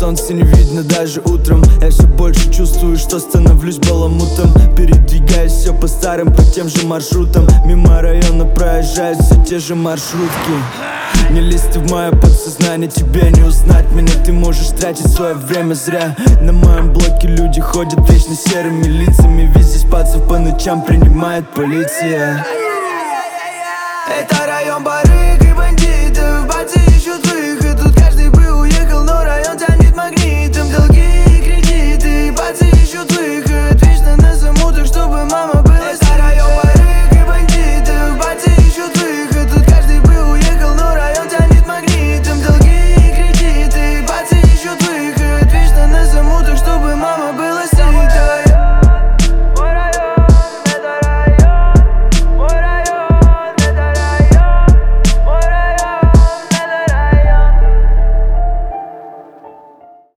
солнце не видно даже утром. Я все больше чувствую, что становлюсь баламутом. Передвигаюсь все по старым, по тем же маршрутам. Мимо района проезжают все те же маршрутки. Не лезь ты в мое подсознание, тебе не узнать меня. Ты можешь тратить свое время зря. На моем блоке люди ходят вечно серыми лицами. Ведь здесь пацев по ночам принимает полиция. Это